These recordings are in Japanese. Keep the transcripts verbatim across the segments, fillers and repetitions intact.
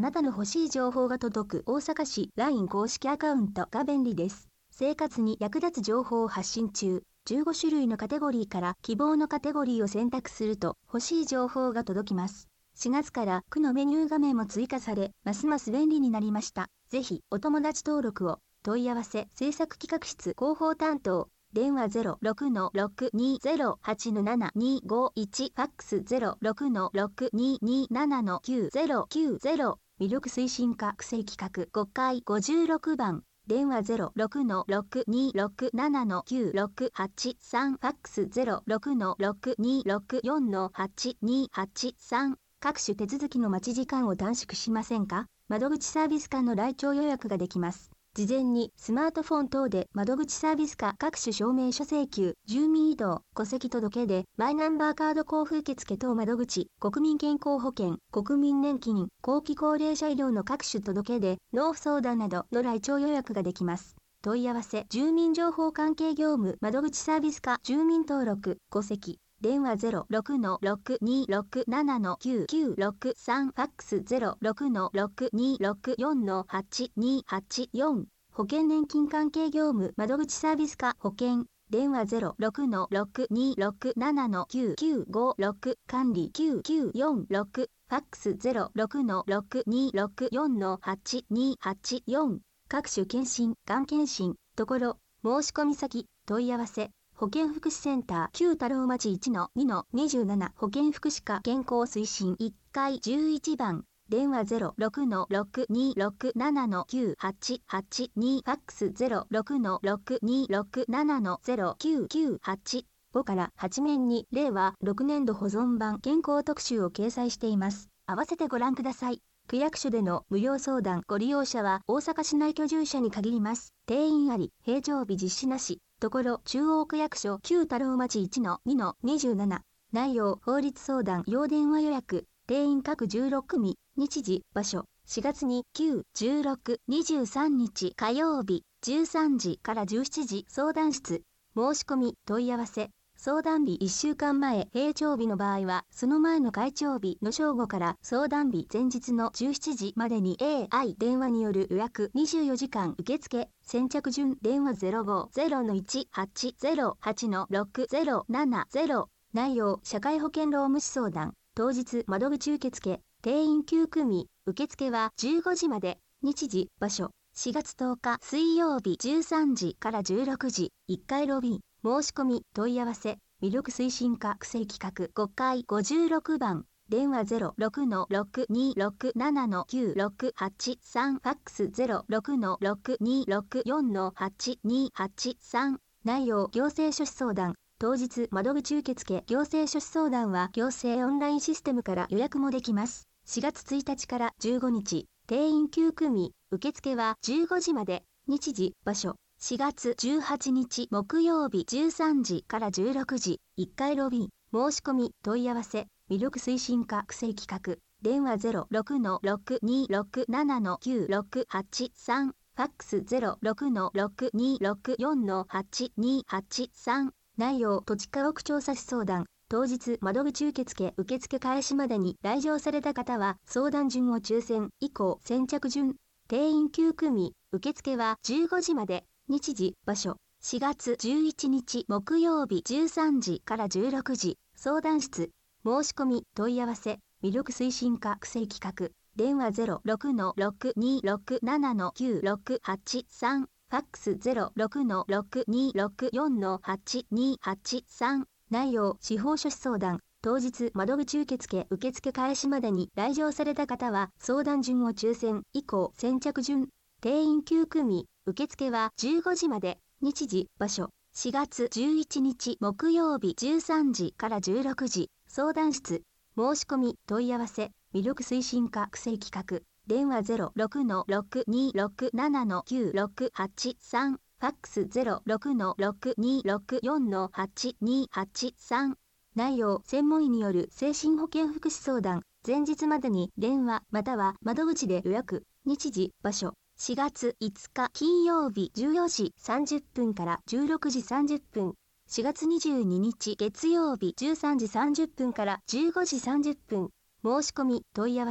なたの欲しい情報が届く大阪市 ライン 公式アカウントが便利です。生活に役立つ情報を発信中。じゅうごしゅるいのカテゴリーから希望のカテゴリーを選択すると欲しい情報が届きます。しがつから区のメニュー画面も追加され、ますます便利になりました。ぜひお友達登録を。問い合わせ制作企画室広報担当。電話 ゼロろくのろくにゼロはちのななにごいち ファックス ゼロろくのろくににななのきゅうゼロきゅうゼロ魅力推進課育成企画ごかいごじゅうろくばん電話 ゼロろくのろくにろくななのきゅうろくはちさん ファックス ゼロろくのろくにろくよんのはちにはちさん各種手続きの待ち時間を短縮しませんか？窓口サービス間の来庁予約ができます。事前にスマートフォン等で窓口サービス課各種証明書請求、住民移動、戸籍届で、マイナンバーカード交付受付等窓口、国民健康保険、国民年金、後期高齢者医療の各種届で、納付相談などの来庁予約ができます。問い合わせ、住民情報関係業務窓口サービス課住民登録、戸籍。電話 ゼロろくのろくにろくななのきゅうきゅうろくさん ファックス ゼロろくのろくにろくよんのはちにはちよん保険年金関係業務窓口サービス課保険電話 ゼロろくのろくにろくななのきゅうきゅうごろく管理きゅうきゅうよんろくファックス ゼロろくのろくにろくよんのはちにはちよん各種検診、がん検診、ところ、申し込み先、問い合わせ保健福祉センター旧太郎町 いちのにのにじゅうなな保健福祉課健康推進いっかいじゅういちばん電話 ゼロろくのろくにろくななのきゅうはちはちにファックス ゼロろくのろくにろくななのゼロきゅうきゅうはちごからはち面に令和ろくねんど保存版健康特集を掲載しています。合わせてご覧ください。区役所での無料相談ご利用者は大阪市内居住者に限ります。定員あり、平常日実施なし。ところ中央区役所旧太郎町 いちのにのにじゅうなな内容法律相談要電話予約定員各じゅうろくくみ日時場所しがつにきゅう、じゅうろく、にじゅうさんにち火曜日じゅうさんじからじゅうしちじ相談室申し込み問い合わせ相談日いっしゅうかんまえ平常日の場合はその前の会長日の正午から相談日前日のじゅうしちじまでに エーアイ 電話による予約にじゅうよじかん受付先着順電話 ゼロごゼロのいちはちゼロはちのろくゼロななゼロ内容社会保険労務士相談当日窓口受付定員きゅうくみ受付はじゅうごじまで日時場所しがつとおか水曜日じゅうさんじからじゅうろくじいっかいロビー申し込み問い合わせ魅力推進課育成企画ごかいごじゅうろくばん電話 ゼロろくのろくにろくななのきゅうろくはちさんファックス ゼロろくのろくにろくよんのはちにはちさん内容行政書士相談当日窓口受付行政書士相談は行政オンラインシステムから予約もできます。しがつついたちからじゅうごにち定員きゅうくみ受付はじゅうごじまで日時場所しがつじゅうはちにち木曜日じゅうさんじからじゅうろくじいっかいロビー申し込み問い合わせ魅力推進課育成企画電話 ゼロろくのろくにろくななのきゅうろくはちさんファックス ゼロろくのろくにろくよんのはちにはちさん内容土地家屋調査士相談当日窓口受付受付開始までに来場された方は相談順を抽選以降先着順定員きゅうくみ受付はじゅうごじまで日時場所しがつじゅういちにち木曜日じゅうさんじからじゅうろくじ相談室申し込み問い合わせ魅力推進課育成企画電話 ゼロろくのろくにろくななのきゅうろくはちさんファックス ゼロろくのろくにろくよんのはちにはちさん内容司法書士相談当日窓口受付受付開始までに来場された方は相談順を抽選以降先着順定員きゅうくみ受付はじゅうごじまで日時場所しがつじゅういちにち木曜日じゅうさんじからじゅうろくじ相談室申し込み問い合わせ魅力推進課育成企画電話 ゼロろくのろくにろくななのきゅうろくはちさんファックス ゼロろくのろくにろくよんのはちにはちさん内容専門医による精神保健福祉相談前日までに電話または窓口で予約日時場所しがついつか金曜日じゅうよじさんじゅっぷんからじゅうろくじさんじゅっぷんしがつにじゅうににち月曜日じゅうさんじさんじゅっぷんからじゅうごじさんじゅっぷん申し込み問い合わせ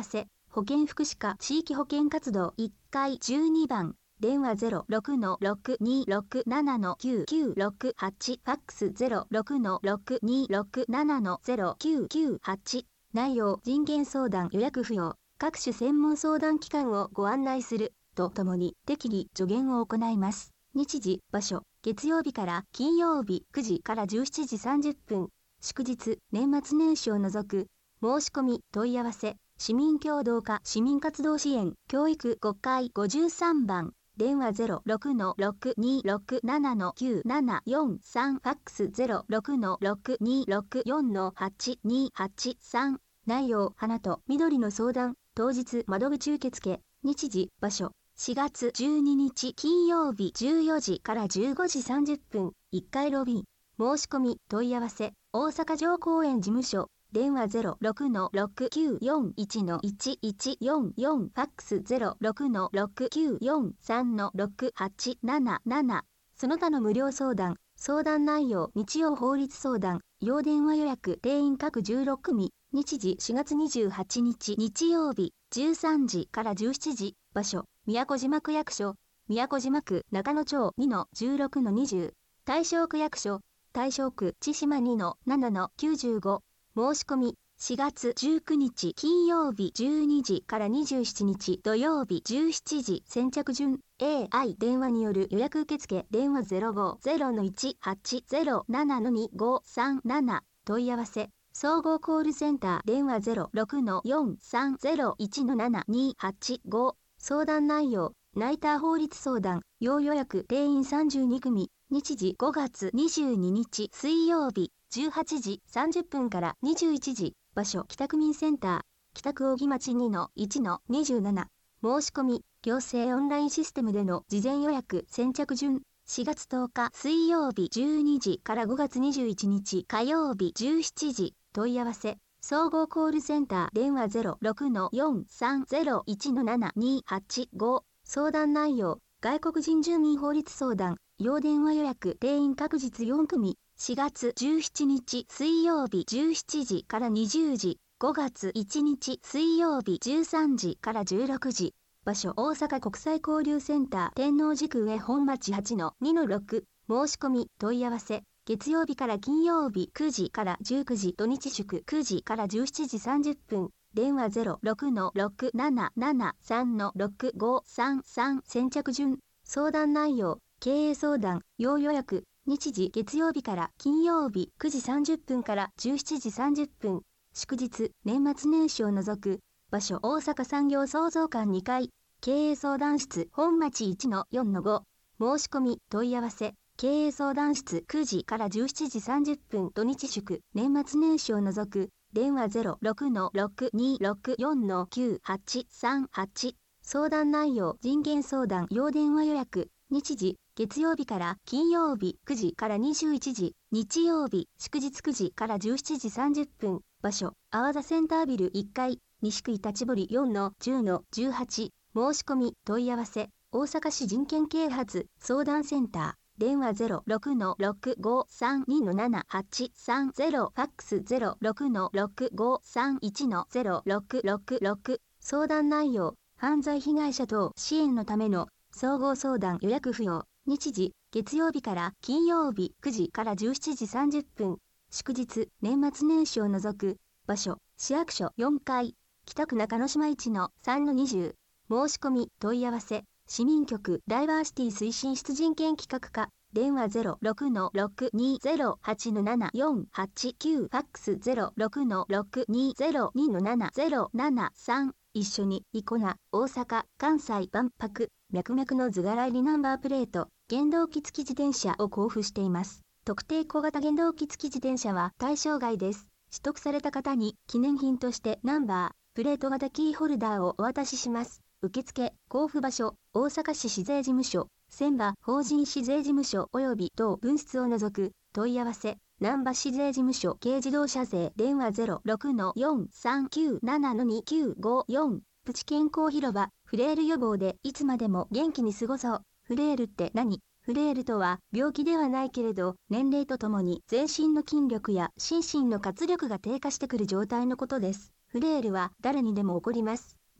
保健福祉課地域保健活動いっかいじゅうにばん、電話 ゼロろくのろくにろくななのきゅうきゅうろくはち、ファックス ゼロろくのろくにろくななのゼロきゅうきゅうはち。内容、人権相談予約不要、各種専門相談機関をご案内するとともに適宜助言を行います。日時、場所、月曜日から金曜日くじからじゅうしちじさんじゅっぷん、祝日、年末年始を除く、申し込み、問い合わせ、市民協働課市民活動支援、教育ごかいごじゅうさんばん、電話 ゼロろくのろくにろくななのきゅうななよんさん、ファックス ゼロろくのろくにろくよんのはちにはちさん。内容、花と緑の相談、当日窓口受付、日時、場所、しがつじゅうににち金曜日じゅうよじからじゅうごじさんじゅっぷん、いっかいロビー、申し込み、問い合わせ、大阪城公園事務所、電話 ゼロろくのろくきゅうよんいちのいちいちよんよん、ファックス ゼロろくのろくきゅうよんさんのろくはちなななな。その他の無料相談、相談内容、日曜法律相談、要電話予約、定員各じゅうろくくみ、日時しがつにじゅうはちにち日曜日、じゅうさんじからじゅうしちじ、場所、宮古島区役所、宮古島区中野町 にのじゅうろくのにじゅう、大正区役所、大正区千島 にのななのきゅうじゅうご、申し込み、しがつじゅうくにち金曜日じゅうにじからにじゅうしちにち土曜日じゅうしちじ、先着順 エーアイ 電話による予約受付、電話 ゼロごゼロのいちはちゼロななのにごさんなな、問い合わせ、総合コールセンター、電話 ゼロろくのよんさんゼロいちのななにはちご。相談内容、ナイター法律相談、要予約、定員さんじゅうにくみ、日時ごがつにじゅうににち水曜日、じゅうはちじさんじゅっぷんからにじゅういちじ、場所、北区民センター、北区扇町 にのいちのにじゅうなな、申し込み、行政オンラインシステムでの事前予約、先着順、しがつとおか水曜日じゅうにじからごがつにじゅういちにち火曜日じゅうしちじ、問い合わせ、総合コールセンター、電話 ゼロろくのよんさんゼロいちのななにはちご。相談内容、外国人住民法律相談、要電話予約、定員各日よんくみ、しがつじゅうしちにち水曜日じゅうしちじからにじゅうじ、ごがついちにち水曜日じゅうさんじからじゅうろくじ、場所大阪国際交流センター、天王寺区上本町 はちのにのろく、申し込み、問い合わせ、月曜日から金曜日くじからじゅうくじ、土日祝くじからじゅうしちじさんじゅっぷん、電話 ゼロろくのろくななななさんのろくごさんさん、先着順、相談内容、経営相談、要予約、日時月曜日から金曜日くじさんじゅっぷんからじゅうしちじさんじゅっぷん、祝日、年末年始を除く、場所大阪産業創造館にかい、経営相談室本町 いちのよんのご、申し込み、問い合わせ、経営相談室くじからじゅうしちじさんじゅっぷん、土日祝、年末年始を除く、電話 ゼロろくのろくにろくよんのきゅうはちさんはち。相談内容、人権相談、要電話予約、日時、月曜日から金曜日くじからにじゅういちじ、日曜日、祝日くじからじゅうしちじさんじゅっぷん、場所、阿波田センタービルいっかい、西区板堀 よんのじゅうのじゅうはち、申し込み、問い合わせ、大阪市人権啓発相談センター、電話 ゼロろくのろくごさんにのななはちさんゼロ、ファックス ゼロろくのろくごさんいちのゼロろくろくろく。相談内容、犯罪被害者等支援のための総合相談予約不要。日時、月曜日から金曜日くじからじゅうしちじさんじゅっぷん。祝日、年末年始を除く。場所、市役所よんかい、北区中之島いちのさんのにじゅう。申し込み、問い合わせ、市民局ダイバーシティ推進室人権企画課。電話 ゼロろくのろくにゼロはちのななよんはちきゅう、ファックス ゼロろくのろくにゼロにのななゼロななさん。一緒に、イコナ、大阪、関西万博、脈々の図柄入りナンバープレート、原動機付き自転車を交付しています。特定小型原動機付き自転車は対象外です。取得された方に記念品としてナンバー、プレート型キーホルダーをお渡しします。受付、交付場所、大阪市市税事務所、船場法人市税事務所及び同分室を除く問い合わせ、難波市税事務所軽自動車税電話 ゼロろくのよんさんきゅうななのにきゅうごよん。プチ健康広場、フレイル予防でいつまでも元気に過ごそう。フレイルって何？フレイルとは病気ではないけれど、年齢とともに全身の筋力や心身の活力が低下してくる状態のことです。フレイルは誰にでも起こります。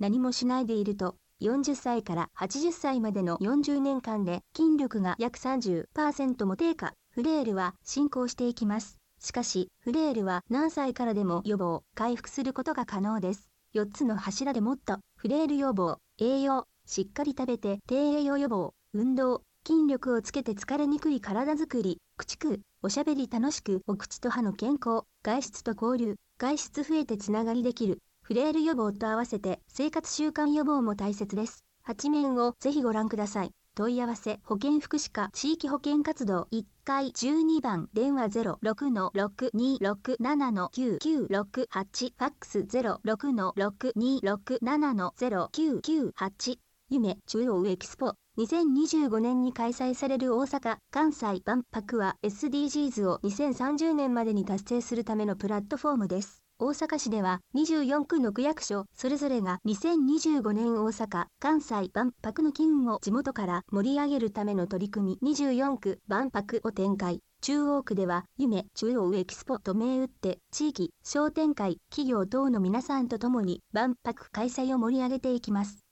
何もしないでいると、よんじゅっさいからはちじゅっさいまでのよんじゅうねんかんで筋力が約 さんじゅっパーセント も低下、フレイルは進行していきます。しかし、フレイルは何歳からでも予防、回復することが可能です。よっつの柱でもっと、フレイル予防、栄養、しっかり食べて低栄養予防、運動、筋力をつけて疲れにくい体づくり、口くう、おしゃべり楽しく、お口と歯の健康、外出と交流、外出増えてつながりできる、フレイル予防と合わせて生活習慣予防も大切です。はちめんをぜひご覧ください。問い合わせ保健福祉課地域保健活動いっかいじゅうにばん電話 ゼロろくのろくにろくななのきゅうきゅうろくはち ファックス ゼロろくのろくにろくななのゼロきゅうきゅうはち夢中央エキスポにせんにじゅうごねんに開催される大阪・関西万博は エスディージーズ をにせんさんじゅうねんまでに達成するためのプラットフォームです。大阪市ではにじゅうよんくの区役所それぞれがにせんにじゅうごねん大阪・関西万博の機運を地元から盛り上げるための取り組みにじゅうよんく万博を展開。中央区では夢中央エキスポと銘打って地域、商店会、企業等の皆さんと共に万博開催を盛り上げていきます。